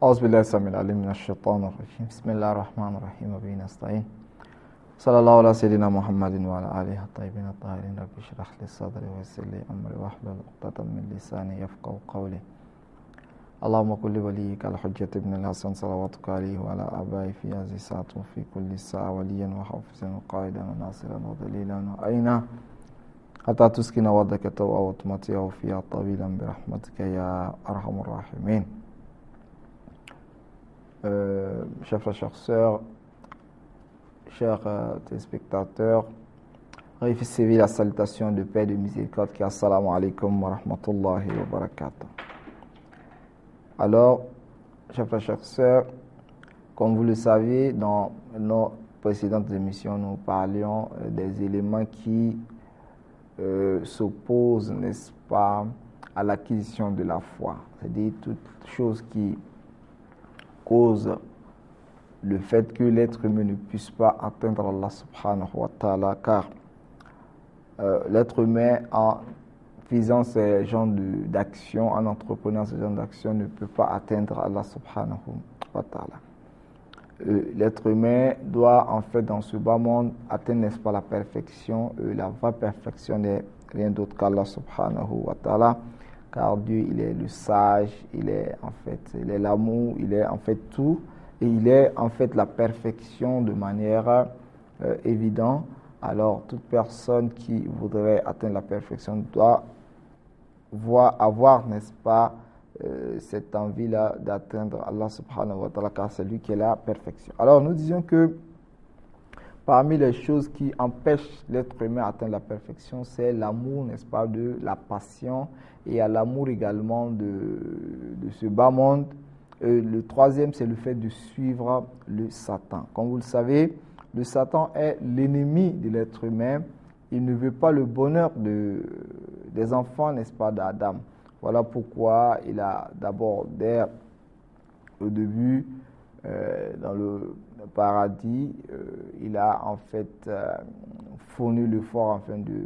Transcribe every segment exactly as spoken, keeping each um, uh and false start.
أعوذ بالله السميع العليم من الشيطان الرجيم بسم الله الرحمن الرحيم وبه نستعين صلى الله على سيدنا محمد وعلى آله الطيبين الطاهرين رب اشرح لي صدري ويسر لي أمري واحلل عقدة من لساني يفقهوا قولي اللهم كن لوليك الحجة ابن الحسن صلواتك عليه وعلى آبائه في هذه الساعة وفي كل ساعة وليا وحافظا وقائدا وناصرا ودليلا وعينا حتى تسكن وردك توأ وتمتعه فيها طويلا برحمتك يا أرحم الراحمين. Euh, chers frères, chers sœurs, chers euh, téléspectateurs, recevez la salutation de paix et de miséricorde qui est assalamu alaikum wa rahmatullahi wa barakatuh. Alors, chers frères, chers sœurs, comme vous le savez, dans nos précédentes émissions, nous parlions euh, des éléments qui euh, s'opposent, n'est-ce pas, à l'acquisition de la foi. C'est-à-dire toutes choses qui cause le fait que l'être humain ne puisse pas atteindre Allah subhanahu wa ta'ala, car euh, l'être humain, en faisant ces genres d'actions, en entreprenant ces genres d'actions, ne peut pas atteindre Allah subhanahu wa ta'ala. Euh, l'être humain doit, en fait, dans ce bas monde, atteindre, n'est-ce pas, la perfection. Euh, la vraie perfection n'est rien d'autre qu'Allah subhanahu wa ta'ala. Car Dieu, il est le sage, il est en fait, il est l'amour, il est en fait tout, et il est en fait la perfection de manière euh, évidente. Alors, toute personne qui voudrait atteindre la perfection doit voir, avoir, n'est-ce pas, euh, cette envie-là d'atteindre Allah subhanahu wa ta'ala, car c'est lui qui est la perfection. Alors, nous disions que parmi les choses qui empêchent l'être humain d'atteindre la perfection, c'est l'amour, n'est-ce pas, de la passion, et à l'amour également de, de ce bas monde. Euh, le troisième, c'est le fait de suivre le Satan. Comme vous le savez, le Satan est l'ennemi de l'être humain. Il ne veut pas le bonheur de, des enfants, n'est-ce pas, d'Adam. Voilà pourquoi il a d'abord, dès au début, euh, dans le paradis, euh, il a en fait euh, fourni l'effort afin de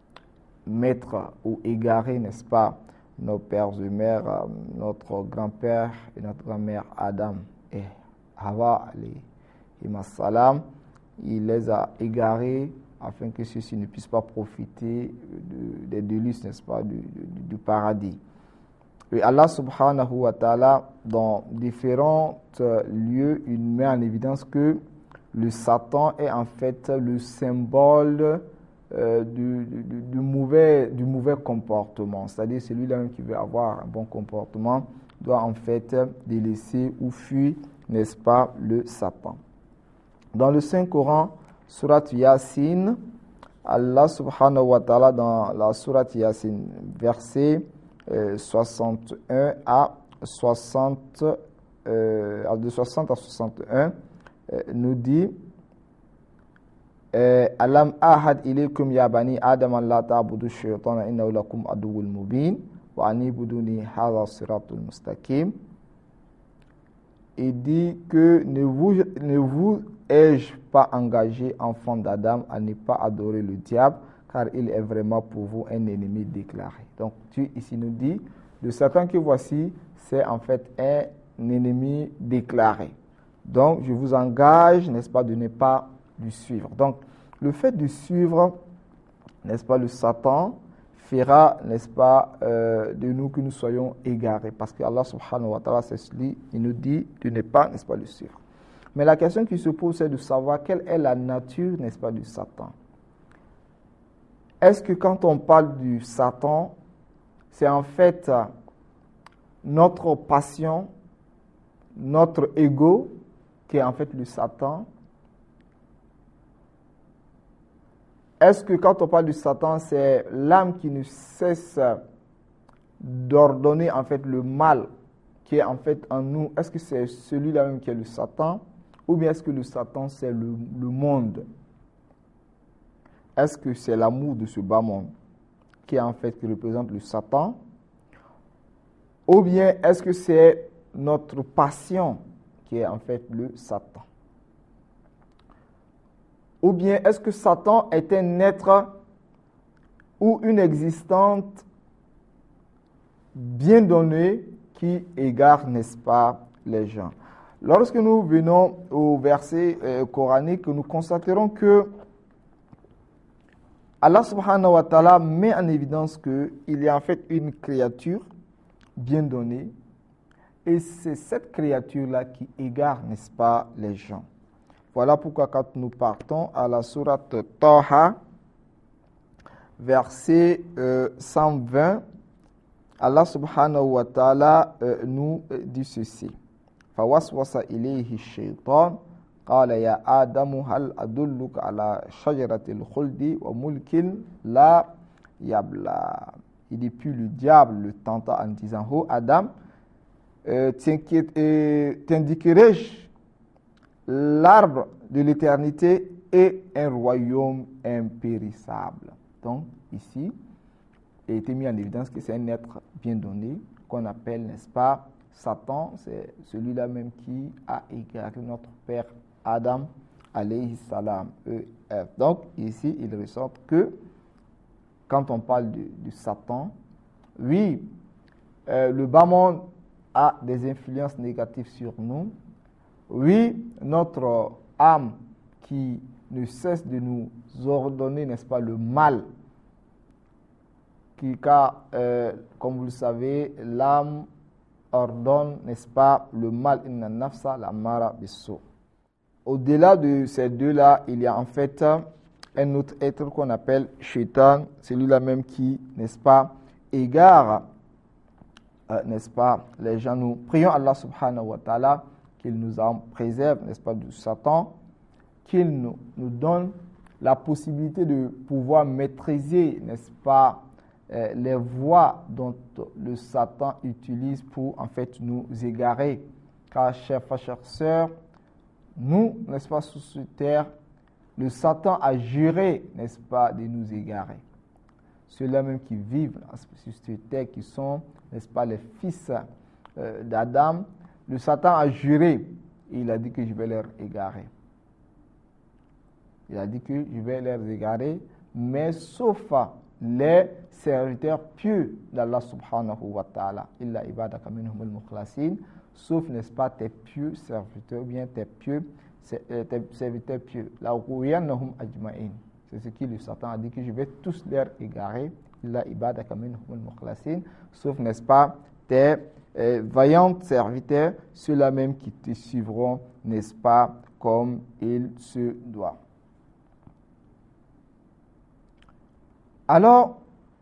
mettre ou égarer, n'est-ce pas, nos pères et mères, euh, notre grand-père et notre grand-mère Adam et Hawa alayhi salam. Il les a égarés afin que ceux-ci ne puissent pas profiter de, des délices, n'est-ce pas, du, du, du paradis. Et Allah subhanahu wa ta'ala, dans différents lieux, il met en évidence que le Satan est en fait le symbole euh, du, du, du, mauvais, du mauvais comportement. C'est-à-dire celui-là qui veut avoir un bon comportement doit en fait délaisser ou fuir, n'est-ce pas, le Satan. Dans le Saint-Coran, Surat Yasin, Allah subhanahu wa ta'ala, dans la Surat Yasin, verset Euh, soixante et un à soixante, euh, de soixante à soixante et un, euh, nous dit Alam ahad ilaykum ya bani adam an la ta'budu shaytana innahu lakum aduwwun mubin wa anibuduni hadha siratul mustaqim. Il dit que ne vous, ne vous ai-je pas engagé, enfant d'Adam, à ne pas adorer le diable, car il est vraiment pour vous un ennemi déclaré. Donc Dieu ici nous dit, le Satan que voici, c'est en fait un ennemi déclaré. Donc je vous engage, n'est-ce pas, de ne pas le suivre. Donc le fait de suivre, n'est-ce pas, le Satan, fera, n'est-ce pas, euh, de nous que nous soyons égarés. Parce que Allah subhanahu wa ta'ala, c'est celui, il nous dit de ne pas, n'est-ce pas, le suivre. Mais la question qui se pose, c'est de savoir quelle est la nature, n'est-ce pas, du Satan. Est-ce que quand on parle du Satan, c'est en fait notre passion, notre ego, qui est en fait le Satan? Est-ce que quand on parle du Satan, c'est l'âme qui ne cesse d'ordonner en fait le mal qui est en fait en nous? Est-ce que c'est celui-là même qui est le Satan? Ou bien est-ce que le Satan, c'est le, le monde? Est-ce que c'est l'amour de ce bas monde qui est en fait qui représente le Satan? Ou bien est-ce que c'est notre passion qui est en fait le Satan? Ou bien est-ce que Satan est un être ou une existante bien donnée qui égare, n'est-ce pas, les gens. Lorsque nous venons au verset euh, coranique, nous constaterons que Allah subhanahu wa ta'ala met en évidence qu'il y a en fait une créature bien donnée et c'est cette créature-là qui égare, n'est-ce pas, les gens. Voilà pourquoi quand nous partons à la sourate Taha, verset euh, cent vingt, Allah subhanahu wa ta'ala euh, nous dit ceci. فوسوس إليه الشيطان قال يا آدم هل أدلك على شجرة الخلد وملك لا يبلى. Il dit puis le diable le tenta en disant oh Adam, euh, euh, t'indiquerai-je l'arbre de l'éternité et un royaume impérissable. Donc ici, il a été mis en évidence que c'est un être bien donné qu'on appelle, n'est-ce pas, Satan, c'est celui-là même qui a égaré notre père Adam, alayhi salam, E F. Donc, ici, il ressort que quand on parle de, de Satan, oui, euh, le bas monde a des influences négatives sur nous. Oui, notre âme qui ne cesse de nous ordonner, n'est-ce pas, le mal, qui, car, euh, comme vous le savez, l'âme ordonne, n'est-ce pas, le mal, inna nafsa la mara bisso. Au-delà de ces deux-là, il y a en fait un autre être qu'on appelle Shaitan, celui-là même qui, n'est-ce pas, égare, euh, n'est-ce pas, les gens. Nous prions Allah subhanahu wa ta'ala qu'il nous en préserve, n'est-ce pas, du Satan, qu'il nous, nous donne la possibilité de pouvoir maîtriser, n'est-ce pas, euh, les voies dont le Satan utilise pour en fait nous égarer. Car, chers frères, chères sœurs, nous, n'est-ce pas, sur cette terre, le Satan a juré, n'est-ce pas, de nous égarer. Ceux-là même qui vivent sur cette terre, qui sont, n'est-ce pas, les fils euh, d'Adam, le Satan a juré et il a dit que je vais leur égarer. Il a dit que je vais leur égarer, mais sauf les serviteurs pieux d'Allah subhanahu wa ta'ala. Illa ibadaka minhum al-mukhlasin. Sauf, n'est-ce pas, tes pieux serviteurs, ou bien tes pieux, tes serviteurs pieux. La rouyanahum ajma'in. C'est ce que le Satan a dit, que je vais tous leur égarer. Illa ibadaka minhum al-mukhlasin. Sauf, n'est-ce pas, tes euh, vaillants serviteurs, ceux-là même qui te suivront, n'est-ce pas, comme il se doit. Alors,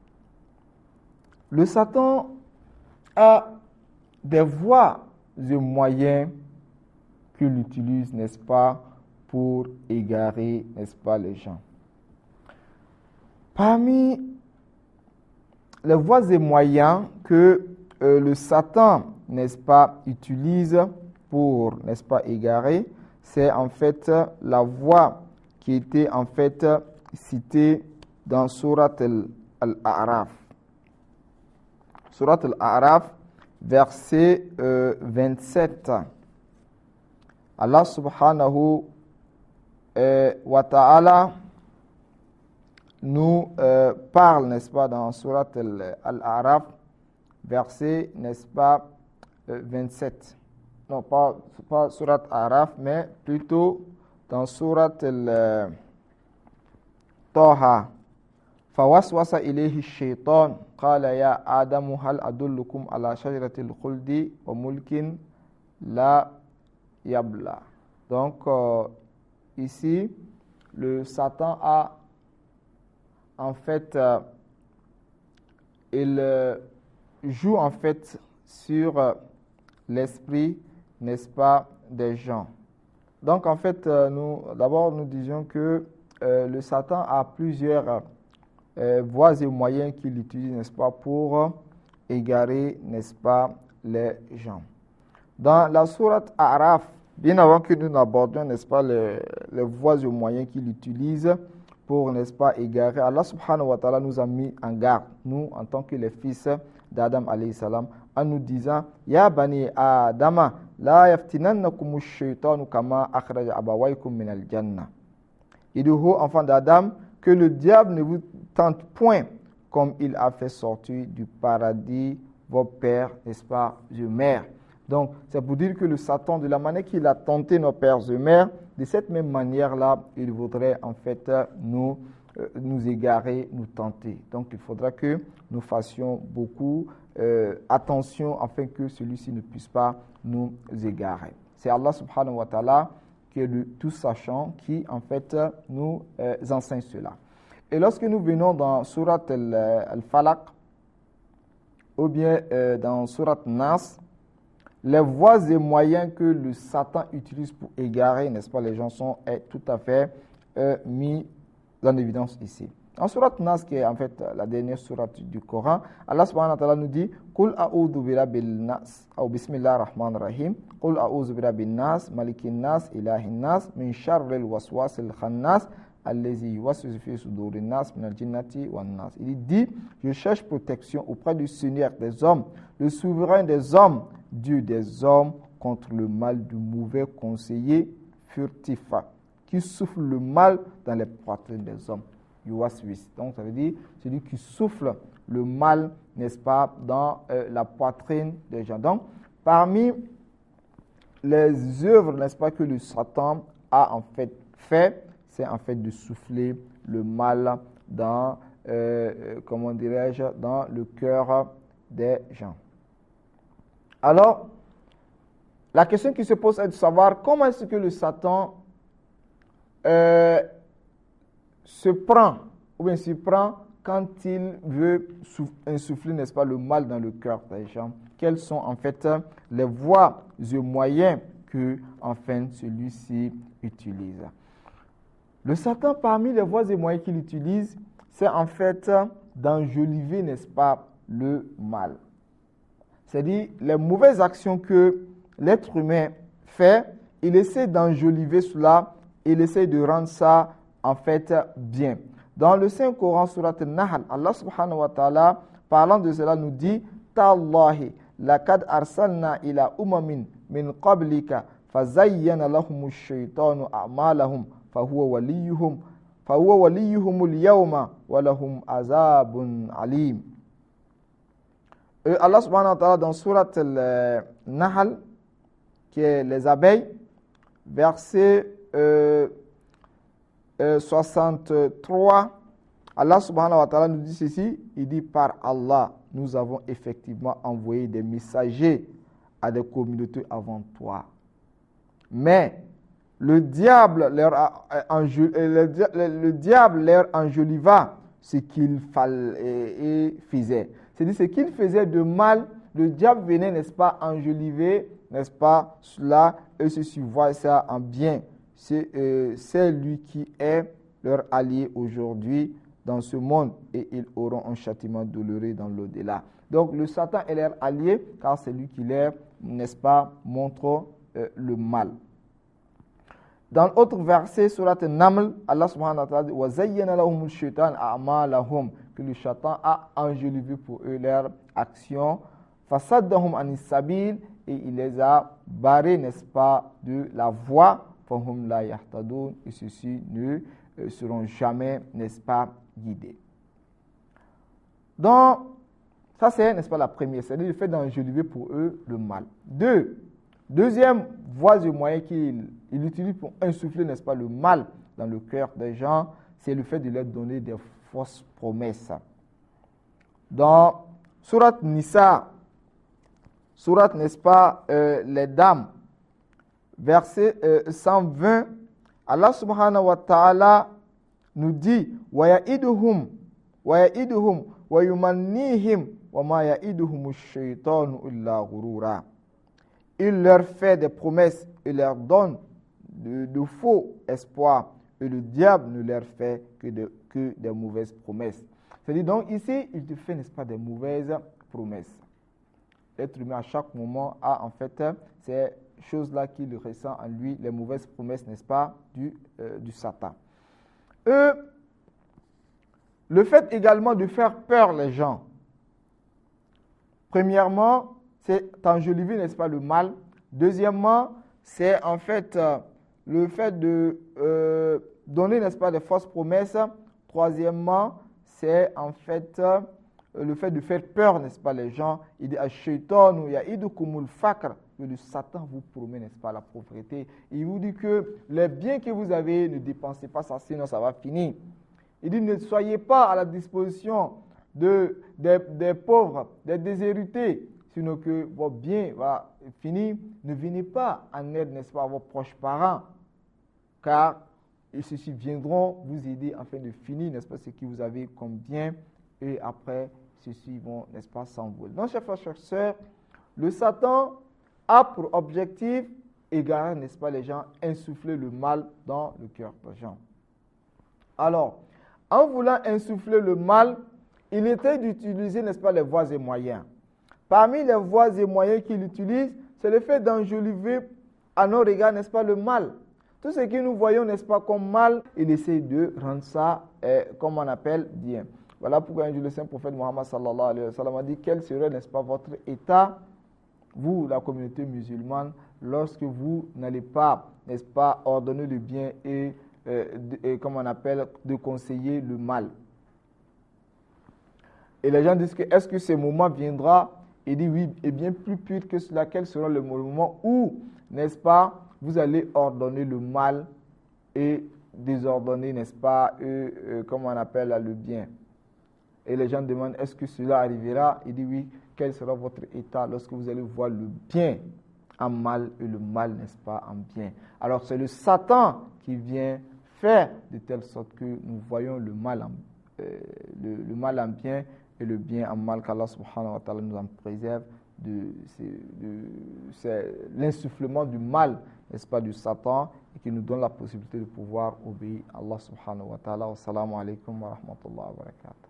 le Satan a des voies et moyens qu'il utilise, n'est-ce pas, pour égarer, n'est-ce pas, les gens. Parmi les voies et moyens que euh, le Satan, n'est-ce pas, utilise pour, n'est-ce pas, égarer, c'est en fait la voie qui était en fait citée dans Surat Al-A'raf. Surat Al-A'raf, verset euh, vingt-sept. Allah subhanahu euh, wa ta'ala nous euh, parle, n'est-ce pas, dans Surat Al-A'raf, verset, n'est-ce pas, euh, vingt-sept. Non, pas, pas Surat Al-A'raf, mais plutôt dans Surat Al-Taha. فوسوس إليه الشيطان قال يا آدم هل أدلكم على شجرة الخلد وملك لا يبلى. Donc euh, ici le Satan a en fait euh, il euh, joue en fait sur euh, l'esprit, n'est-ce pas, des gens. Donc en fait euh, nous d'abord nous disions que euh, le Satan a plusieurs euh, Euh, voies et moyens qu'il utilise, n'est-ce pas, pour égarer, n'est-ce pas, les gens. Dans la sourate A'raf, bien avant que nous n'abordions, n'est-ce pas, les, les voies et moyens qu'il utilise pour, n'est-ce pas, égarer, Allah subhanahu wa ta'ala nous a mis en garde, nous, en tant que les fils d'Adam alayhi salam, en nous disant Ya bani Adama, la yaftinannakum ash-shaytanu kama akhraja abawaykum min al-jannah. Et de haut, enfants d'Adam, que le diable ne vous tente point comme il a fait sortir du paradis vos pères, n'est-ce pas, vos mères. Donc, c'est pour dire que le Satan, de la manière qu'il a tenté nos pères et mères, de cette même manière-là, il voudrait en fait nous, euh, nous égarer, nous tenter. Donc, il faudra que nous fassions beaucoup euh, attention afin que celui-ci ne puisse pas nous égarer. C'est Allah subhanahu wa ta'ala qui est le tout sachant qui en fait nous euh, enseigne cela. Et lorsque nous venons dans Surat al-Falaq ou bien euh, dans Surat Nas, les voies et moyens que le Satan utilise pour égarer, n'est-ce pas, les gens sont est tout à fait euh, mis en évidence ici. En Surat Nas, qui est en fait la dernière surat du Coran, Allah subhanahu wa ta'ala nous dit Qul a'udhu bi rabbil nas ou bismillahir rahmanir rahim Qul a'udhu bi rabbin nas malikin nas ilahin nas min sharril waswasil khannas allazi yuwaswisu fi sudurin nas minal jinnati wan nas. Il dit je cherche protection auprès du Seigneur des hommes, le souverain des hommes, Dieu des hommes, contre le mal du mauvais conseiller furtif qui souffle le mal dans les poitrines des hommes. Yuwaswis. Donc ça veut dire celui qui souffle le mal, n'est-ce pas, dans euh, la poitrine des gens. Donc parmi les œuvres, n'est-ce pas, que le Satan a en fait fait, c'est en fait de souffler le mal dans, euh, comment dirais-je, dans le cœur des gens. Alors, la question qui se pose est de savoir comment est-ce que le Satan euh, se prend, ou bien se prend quand il veut insuffler, n'est-ce pas, le mal dans le cœur des gens. Quelles sont en fait les voies et moyens que, enfin, celui-ci utilise. Le Satan, parmi les voies et moyens qu'il utilise, c'est en fait d'enjoliver, n'est-ce pas, le mal. C'est-à-dire, les mauvaises actions que l'être humain fait, il essaie d'enjoliver cela, il essaie de rendre ça en fait bien. Dans le Saint-Coran, surat An-Nahl, Allah subhanahu wa ta'ala, parlant de cela, nous dit Tallahi, laqad arsalna ila umamin min qablika, fazayyana lahumu shaytanu a'malahum, fahuwa waliyuhum, fahuwa waliyuhumul yawma, wa lahum azabun alim. Et Allah subhanahu wa ta'ala, dans surat An-Nahl, qui est les abeilles, verset euh, Euh, soixante-trois, Allah subhanahu wa ta'ala nous dit ceci, il dit par Allah, nous avons effectivement envoyé des messagers à des communautés avant toi. Mais le diable leur, a, enjol, le, le, le diable leur enjoliva ce qu'il faisait. C'est-à-dire ce qu'il faisait de mal, le diable venait, n'est-ce pas, enjoliver, n'est-ce pas, cela, et ceci voit ça en bien. C'est, euh, c'est lui qui est leur allié aujourd'hui dans ce monde et ils auront un châtiment douloureux dans l'au-delà. Donc le Satan est leur allié car c'est lui qui leur, n'est-ce pas, montre euh, le mal. Dans l'autre verset, surat An-Naml, Allah subhanahu wa ta'ala dit wa zayyana lahumul shaytan a'malahum, que le Satan a enjolivé pour eux leur action, fasaddahum anis sabil, et il les a barrés, n'est-ce pas, de la voie. Fahum la yahtadoun, et ceux-ci ne euh, seront jamais, n'est-ce pas, guidés. Donc, ça c'est, n'est-ce pas, la première, c'est-à-dire le fait d'enjoliver pour eux le mal. Deux, deuxième voie et moyen qu'il il utilise pour insuffler, n'est-ce pas, le mal dans le cœur des gens, c'est le fait de leur donner des fausses promesses. Dans Surat Nisa, Surat, n'est-ce pas, euh, les dames, verset euh, cent vingt, Allah subhanahu wa ta'ala nous dit wa ya'iduhum wa ya'iduhum wa yumannihim wa ma ya'iduhum ash-shaytanu illa ghurura. Il leur fait des promesses, il leur donne de, de faux espoirs et le diable ne leur fait que, de, que des mauvaises promesses. C'est-à-dire donc ici, il te fait, n'est-ce pas, des mauvaises promesses. L'être humain à chaque moment a en fait ces choses-là qu'il ressent en lui, les mauvaises promesses, n'est-ce pas, du, euh, du Satan. Et le fait également de faire peur les gens. Premièrement, c'est enjoliver, n'est-ce pas, le mal. Deuxièmement, c'est en fait euh, le fait de euh, donner, n'est-ce pas, des fausses promesses. Troisièmement, c'est en fait euh, le fait de faire peur, n'est-ce pas, les gens. Il dit « Ash-shaytanu ya'idukumul fakr que le Satan vous promet, n'est-ce pas, la pauvreté. Il vous dit que les biens que vous avez, ne dépensez pas ça, sinon ça va finir. Il dit, ne soyez pas à la disposition de, des, des pauvres, des déshérités, sinon que vos biens vont finir. Ne venez pas en aide, n'est-ce pas, à vos proches parents, car ceux-ci viendront vous aider afin de finir, n'est-ce pas, ce que vous avez comme bien, et après, ceux-ci vont, n'est-ce pas, s'envoler. Donc, chers frères, chers sœurs, le Satan a pour objectif égarer, n'est-ce pas, les gens, insuffler le mal dans le cœur des gens. Alors, en voulant insuffler le mal, il essaie d'utiliser, n'est-ce pas, les voies et moyens. Parmi les voies et moyens qu'il utilise, c'est le fait d'enjoliver à nos regards, n'est-ce pas, le mal. Tout ce que nous voyons, n'est-ce pas, comme mal, il essaie de rendre ça, eh, comme on appelle, bien. Voilà pourquoi le saint prophète Mohammed sallallahu alayhi wa sallam a dit, quel serait, n'est-ce pas, votre état, vous, la communauté musulmane, lorsque vous n'allez pas, n'est-ce pas, ordonner le bien et, euh, et, comme on appelle, de conseiller le mal. Et les gens disent que, est-ce que ce moment viendra? Il dit oui, et bien plus pur que cela, quel sera le moment où, n'est-ce pas, vous allez ordonner le mal et désordonner, n'est-ce pas, euh, euh, comme on appelle là, le bien. Et les gens demandent, est-ce que cela arrivera? Il dit oui, quel sera votre état lorsque vous allez voir le bien en mal et le mal, n'est-ce pas, en bien. Alors c'est le Satan qui vient faire de telle sorte que nous voyons le mal en, euh, le, le mal en bien et le bien en mal, qu'Allah subhanahu wa ta'ala nous en préserve de, de, de l'insufflement du mal, n'est-ce pas, du Satan, et qui nous donne la possibilité de pouvoir obéir à Allah subhanahu wa ta'ala. Wassalamu alaikum wa rahmatullahi wa barakatuh.